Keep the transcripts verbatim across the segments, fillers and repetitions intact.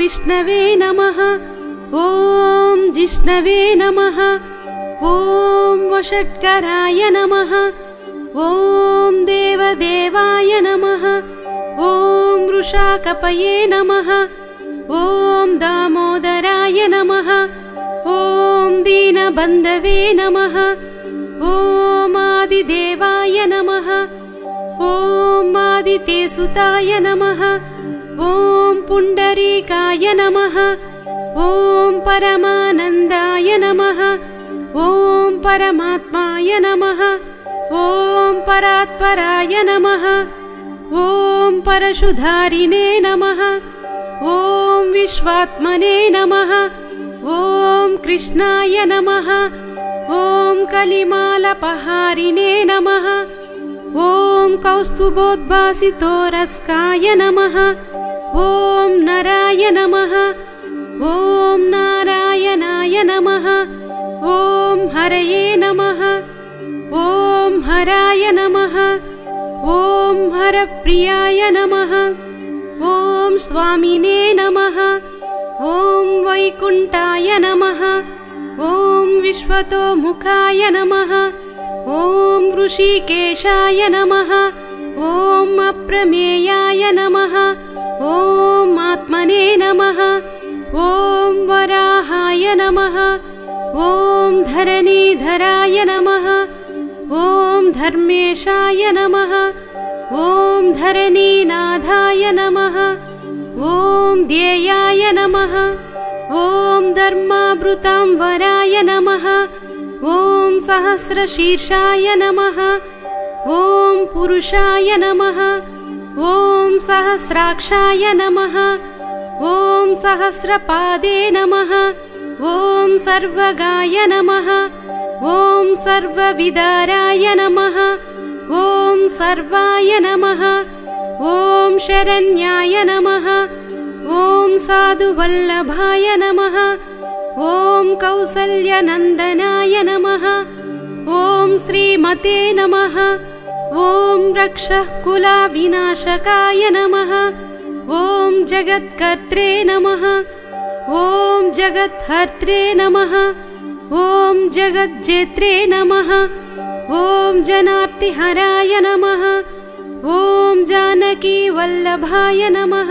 विष्णवे नमः। ॐ जिष्णवे नमः। ॐ वषट्कराय नमः। ॐ देवदेवाय नमः। ॐ वृषाकपये नमः। ॐ दामोदराय नमः। ॐ दीनबन्धवे नमः। ॐ आदिदेवाय नमः। ॐ आदितेसुताय नमः। ॐ पुण्डरीकाय नमः। ॐ परमानन्दाय नमः। ॐ परमात्माय नमः। ॐ परात्पराय नमः। ॐ परशुधारिणे नमः। ॐ विश्वात्मने नमः। ॐ कृष्णाय नमः। ॐ कलिमालपहारिणे नमः। ॐ कौस्तुभोद्भासितोरस्काय नमः। ॐ नराय नमः। ॐ नारायणाय नमः। ॐ हरये नमः। ॐ हराय नमः। ॐ हरप्रियाय नमः। ॐ स्वामिने नमः। ॐ वैकुण्ठाय नमः। ॐ विश्वतोमुखाय नमः। ॐ ऋषिकेशाय नमः। ॐ अप्रमेयाय नमः। ॐ आत्मने नमः। ॐ वराहाय नमः। ॐ धरणीधराय नमः। ॐ धर्मेशाय नमः। ॐ धरणीनाथाय नमः। ॐ ध्येयाय नमः। ॐ धर्मावृताम्बराय नमः। ॐ सहस्रशीर्षाय नमः। ॐ पुरुषाय नमः। ॐ सहस्राक्षाय नमः। ॐ सहस्रपादे नमः। ॐ सर्वगाय नमः। ॐ सर्वविदाराय नमः। ॐ सर्वाय नमः। ॐ शरण्याय नमः। ॐ साधुवल्लभाय नमः। ॐ कौसल्यनन्दनाय नमः। ॐ श्रीमते नमः। ॐ रक्षः कुलाविनाशकाय नमः। ॐ जगत्कर्त्रे नमः। ॐ जगत्हर्त्रे नमः। ॐ जगज्जेत्रे नमः। ॐ जनार्तिहराय नमः। ॐ जानकीवल्लभाय नमः।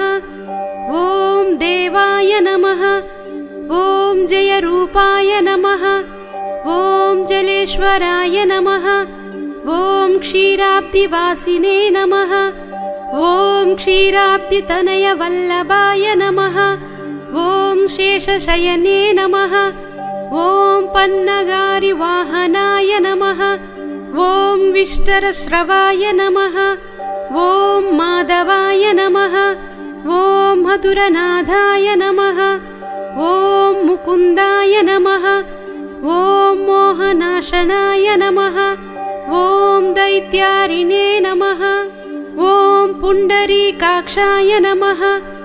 ॐ देवाय नमः। ॐ जयरूपाय नमः। ॐ जलेश्वराय नमः। ॐ क्षीराब्धिवासिने नमः। ॐ क्षीराब्धितनयवल्लभाय नमः। ॐ शेषशयने नमः। ॐ पन्नगारिवाहनाय नमः। ॐ विष्टरस्रवाय नमः। ॐ माधवाय नमः। ॐ मधुरनाथाय नमः। ॐ मुकुन्दाय नमः। ॐ मोहनाशनाय नमः। ॐ दैत्यारिणे नमः। ॐ पुण्डरीकाक्षाय नमः।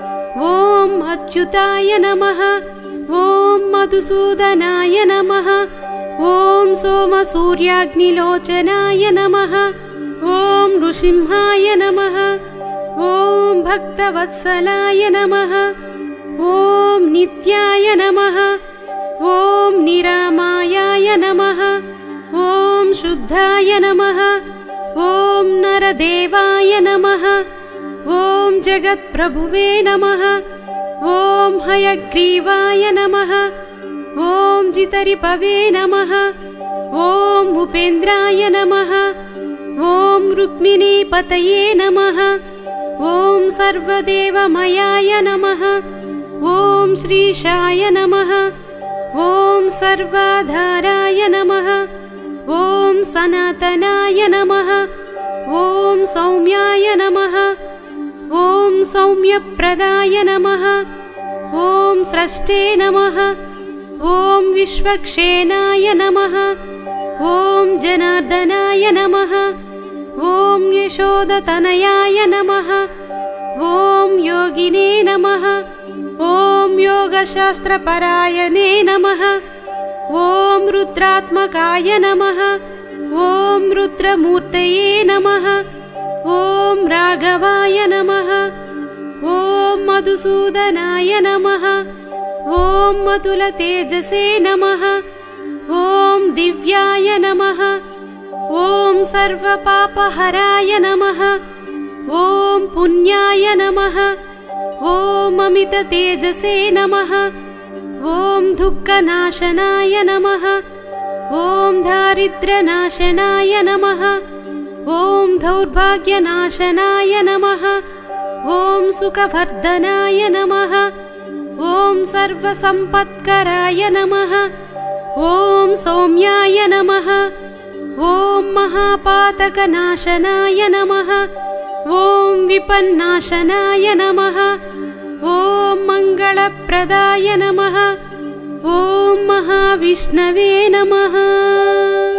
ॐ अच्युताय नमः। ॐ मधुसूदनाय नमः। ॐ सोमसूर्याग्निलोचनाय नमः। ॐ नृसिंहाय नमः। ॐ भक्तवत्सलाय नमः। ॐ नित्याय नमः। ॐ निरामायाय नमः। ॐ शुद्धाय नमः। ॐ नरदेवाय नमः। ॐ जगत्प्रभुवे नमः। ॐ हयग्रीवाय नमः। ॐ जितरिपवे नमः। ॐ उपेन्द्राय नमः। ॐ रुक्मिणीपतये नमः। ॐ सर्वदेवमयाय नमः। ॐ श्रीशाय नमः। ॐ सर्वाधाराय नमः। ॐ सनातनाय नमः। ॐ सौम्याय नमः। ॐ सौम्यप्रदाय नमः। ॐ स्रष्टे नमः। ॐ विश्वक्षेणाय नमः। ॐ जनार्दनाय नमः। ॐ यशोदतनयाय नमः। ॐ योगिने नमः। ॐ योगशास्त्रपरायणे नमः। ॐ रुद्रात्मकाय नमः। ॐ रुद्रमूर्तये नमः। ॐ राघवाय नमः। ॐ मधुसूदनाय नमः। ॐ मधुलतेजसे नमः। ॐ दिव्याय नमः। ॐ सर्वपापहराय नमः। ॐ पुण्याय नमः। ॐ अमिततेजसे नमः। ॐ दुःखनाशनाय नमः। ॐ दारिद्र्यनाशनाय नमः। ॐ दौर्भाग्यनाशनाय नमः। ॐ सुखवर्धनाय नमः। ॐ सर्वसम्पत्कराय नमः। ॐ सौम्याय नमः। ॐ महापातकनाशनाय नमः। ॐ विपन्नाशनाय नमः। ॐ मङ्गलप्रदाय नमः। ॐ महाविष्णवे नमः।